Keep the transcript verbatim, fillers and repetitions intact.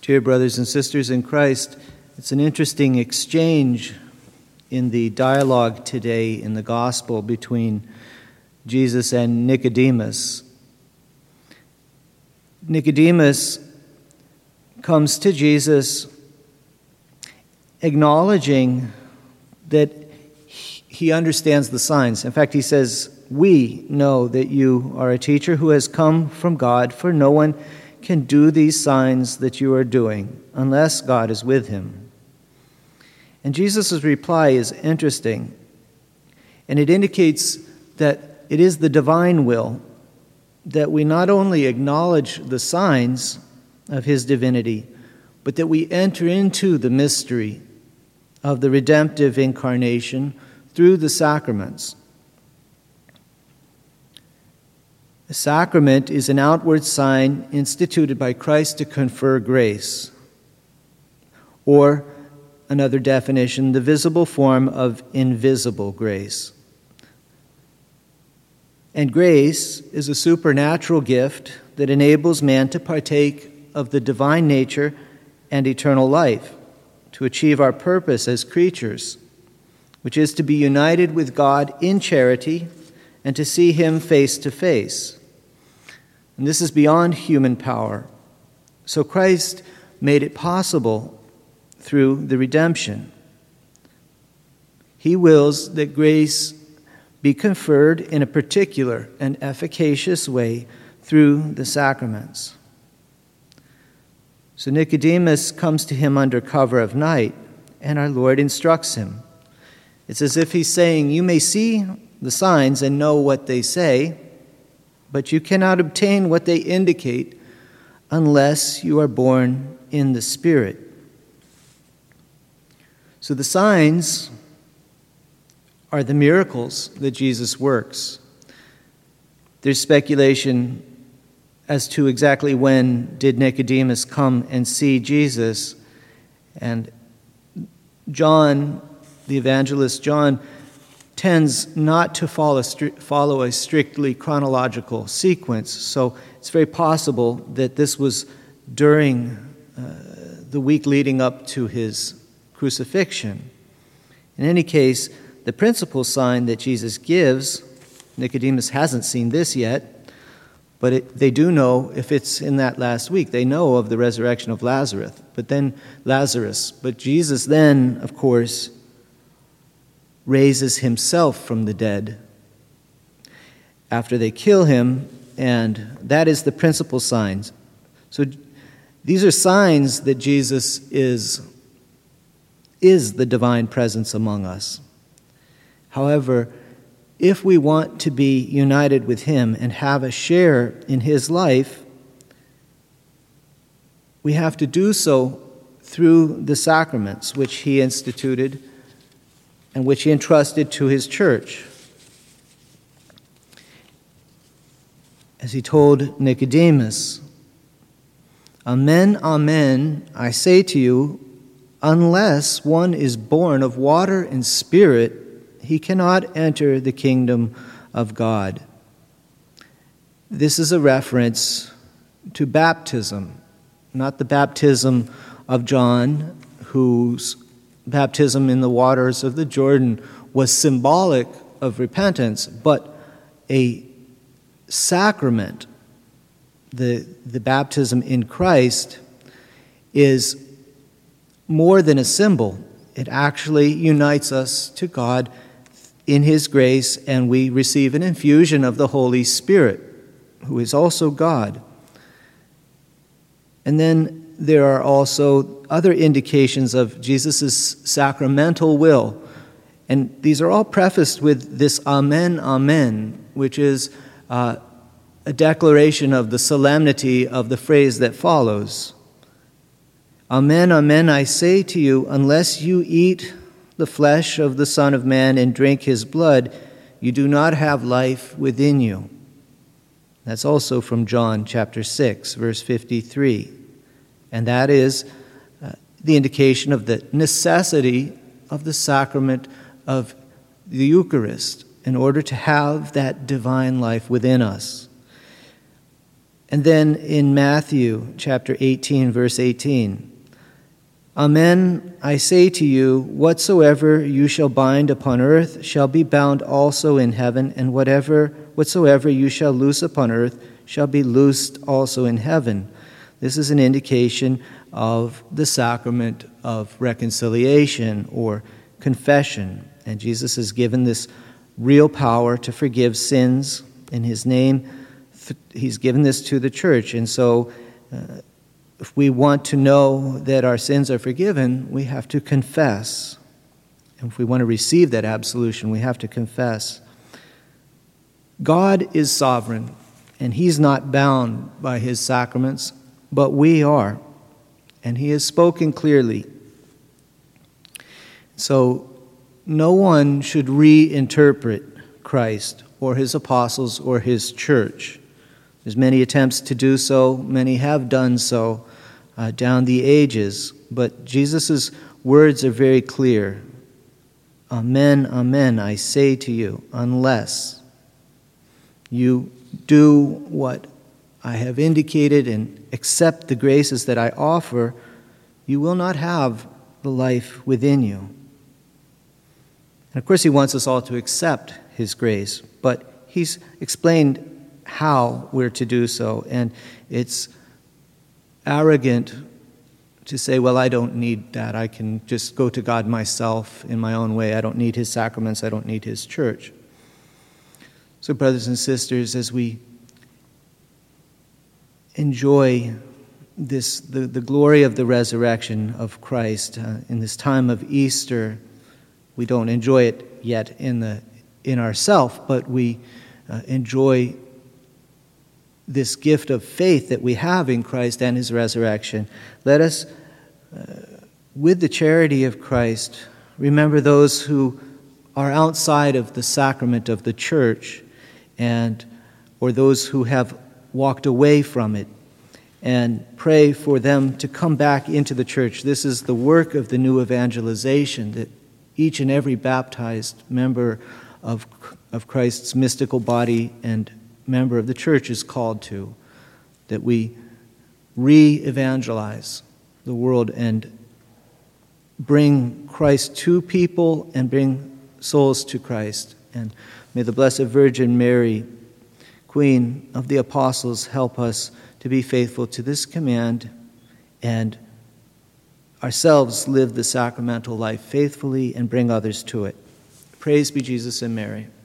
Dear brothers and sisters in Christ, it's an interesting exchange in the dialogue today in the gospel between Jesus and Nicodemus. Nicodemus comes to Jesus acknowledging that he understands the signs. In fact, he says, "We know that you are a teacher who has come from God, for no one can do these signs that you are doing unless God is with him." And Jesus' reply is interesting, and it indicates that it is the divine will that we not only acknowledge the signs of his divinity, but that we enter into the mystery of the redemptive incarnation through the sacraments. The sacrament is an outward sign instituted by Christ to confer grace, or another definition, the visible form of invisible grace. And grace is a supernatural gift that enables man to partake of the divine nature and eternal life, to achieve our purpose as creatures, which is to be united with God in charity and to see him face to face. And this is beyond human power. So Christ made it possible through the redemption. He wills that grace be conferred in a particular and efficacious way through the sacraments. So Nicodemus comes to him under cover of night, and our Lord instructs him. It's as if he's saying, you may see the signs and know what they say, but you cannot obtain what they indicate unless you are born in the Spirit. So the signs are the miracles that Jesus works. There's speculation as to exactly when did Nicodemus come and see Jesus. And John, the evangelist John, tends not to follow, follow a strictly chronological sequence. So it's very possible that this was during uh, the week leading up to his crucifixion. In any case, the principal sign that Jesus gives, Nicodemus hasn't seen this yet, but it, they do know if it's in that last week. They know of the resurrection of Lazarus, but then Lazarus. But Jesus then, of course, raises himself from the dead after they kill him, and that is the principal signs. So these are signs that Jesus is, is the divine presence among us. However, if we want to be united with him and have a share in his life, we have to do so through the sacraments which he instituted and which he entrusted to his church. As he told Nicodemus, "Amen, amen, I say to you, unless one is born of water and spirit, he cannot enter the kingdom of God." This is a reference to baptism, not the baptism of John, whose baptism in the waters of the Jordan was symbolic of repentance, but a sacrament, the, the baptism in Christ, is more than a symbol. It actually unites us to God in his grace, and we receive an infusion of the Holy Spirit, who is also God. And then there are also other indications of Jesus' sacramental will. And these are all prefaced with this Amen, Amen, which is uh, a declaration of the solemnity of the phrase that follows. Amen, amen, I say to you, unless you eat the flesh of the Son of Man and drink his blood, you do not have life within you. That's also from John chapter six, verse fifty-three. And that is uh, the indication of the necessity of the sacrament of the Eucharist in order to have that divine life within us. And then in Matthew chapter eighteen, verse eighteen, Amen, I say to you, whatsoever you shall bind upon earth shall be bound also in heaven, and whatever whatsoever you shall loose upon earth shall be loosed also in heaven. This is an indication of the sacrament of reconciliation or confession. And Jesus has given this real power to forgive sins in his name. He's given this to the church. And so uh, if we want to know that our sins are forgiven, we have to confess. And if we want to receive that absolution, we have to confess. God is sovereign, and he's not bound by his sacraments, but we are. And he has spoken clearly. So no one should reinterpret Christ or his apostles or his church. There's many attempts to do so. Many have done so uh, down the ages. But Jesus' words are very clear. Amen, amen, I say to you, unless you do what I have indicated and accept the graces that I offer, you will not have the life within you. And of course, he wants us all to accept his grace, but he's explained how we're to do so. And it's arrogant to say, well, I don't need that. I can just go to God myself in my own way. I don't need his sacraments. I don't need his church. So, brothers and sisters, as we enjoy this, the, the glory of the resurrection of Christ uh, in this time of Easter, we don't enjoy it yet in the in ourself, but we uh, enjoy this gift of faith that we have in Christ and his resurrection. Let us, uh, with the charity of Christ, remember those who are outside of the sacrament of the church, and or those who have walked away from it, and pray for them to come back into the church. This is the work of the new evangelization, that each and every baptized member of, of Christ's mystical body and member of the church is called to, that we re-evangelize the world and bring Christ to people and bring souls to Christ. And may the Blessed Virgin Mary, Queen of the Apostles, help us to be faithful to this command and ourselves live the sacramental life faithfully and bring others to it. Praise be Jesus and Mary.